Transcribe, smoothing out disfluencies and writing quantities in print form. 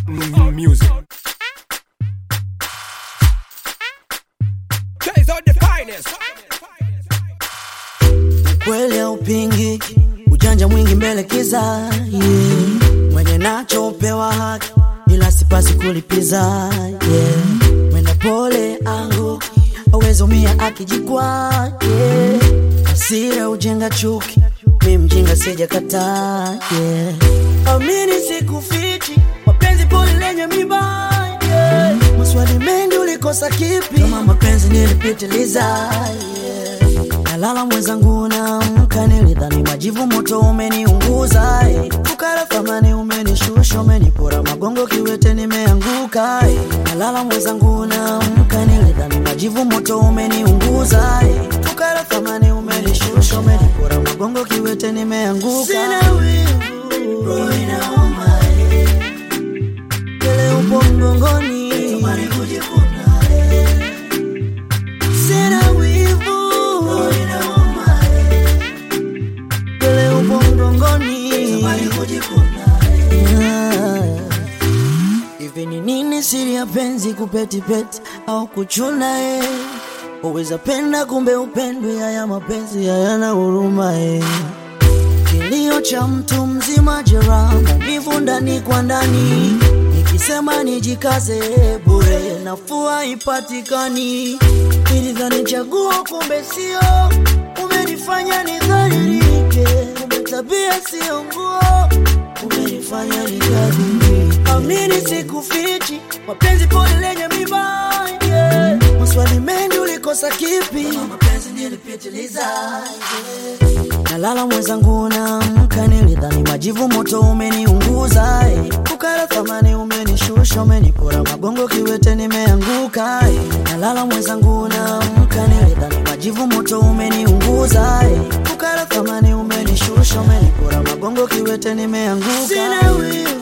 music. Guys are the finest. Kweli upingi, ujanja mwingi mbele kiza, yeah. Mwenye nacho upewa haki, ila sipasi kulipiza, yeah. Mwenda pole angu, awezo mia akijikwa, yeah. Hasira ujenga chuki, mi mjinga sija kata, yeah. Amini sikufichi, mapenzi pole lenye miba, yeah. Maswali mengi ulikosa kipi, kama mapenzi nilipitiliza, yeah. Nalala mwenzangu na mka nilidhani majivu moto umeniunguza, ukara thamani umenishusha, umenipora magongo kiwete nimeanguka. Nalala mwenzangu na mka nilidhani majivu moto umeniunguza, ukara thamani umenishusha, umenipora magongo kiwete nimeanguka. Sina wivu, roho inauma, kele upo mgongoni, tamani kujikuna. Sina wivu, roho inauma, kele upo mgongoni, tamani kujikuna. Hivi ni nini siri ya penzi, kupetipeti au kuchuna, uweza penda kumbe upendwe, haya mapenzi hayana huruma, Kilio cha mtu mzima, jeraha maumivu ndani kwa ndani, nikisema nijikaze bure nafua ipatikani. Nilidhani chaguo kumbe sio, umenifanya nidhalilike, kumbe tabia sio nguo, umenifanya nikadhibike. Amini sikufichi, mapenzi pole lenye miba, yeah. Maswali mengi ulikosa kipi, kama mapenzi nilipitiliza, yeah. Nalala mwenzangu na mka nilidhani majivu moto umeniunguza, ukara thamani umenishusha, umenipora magongo kiwete nimeanguka. Nalala mwenzangu na mka nilidhani majivu moto umeniunguza, ukara thamani umenishusha, umenipora magongo kiwete nimeanguka. Sina wivu,